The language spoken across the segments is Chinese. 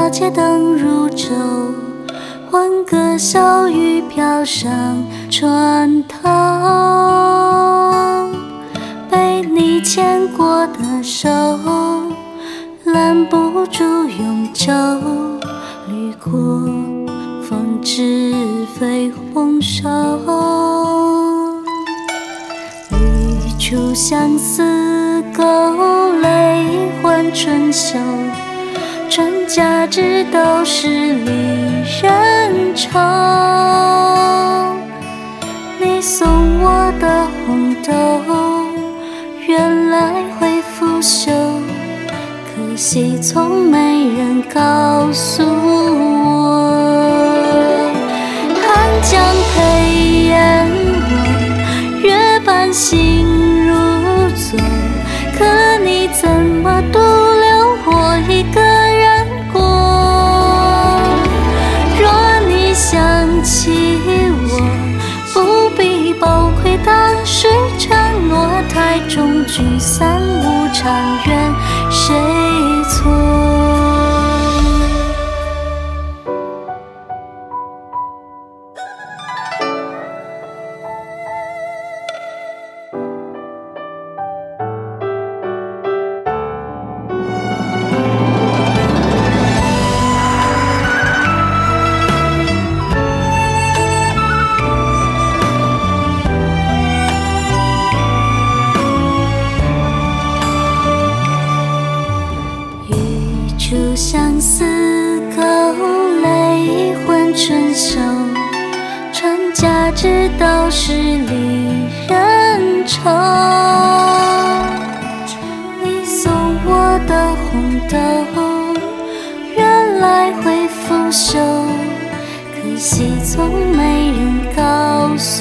大街灯如昼，欢歌笑语飘上船头。被你牵过的手，拦不住永久。掠过风纸飞红手，一出相思勾，泪换春秋。真假只都是离人愁。你送我的红豆，原来会腐朽，可惜从没人告诉我。寒江配烟火，月半心如昨，可你怎么独留我一个人过？若你想起我，不必抱愧当时承诺，太重聚散无常，怨谁错？初相思勾，泪换春秋。真假只都是离人愁。你送我的红豆，原来会腐朽，可惜从没人告诉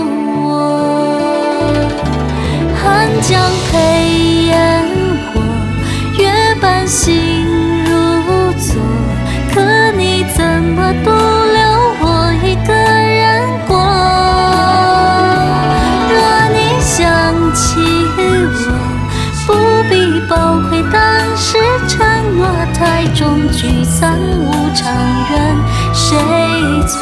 我。寒江配烟火，月半心可你怎么独留我一个人过？若你想起我，不必抱愧当时承诺，太重聚散无常，怨谁错？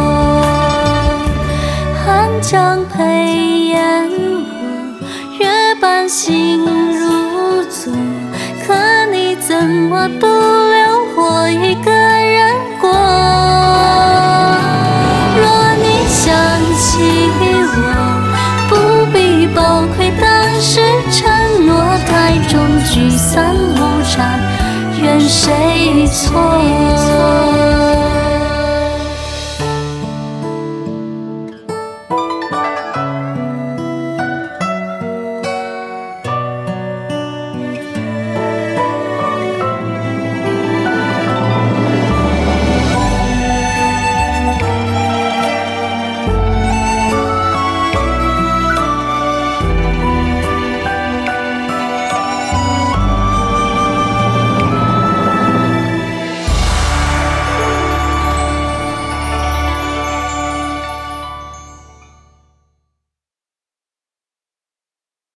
寒江配烟火，月半心如昨，可你怎么独留我一个人过？若你想起我，不必抱愧当时承诺，太重聚散无常，怨谁错？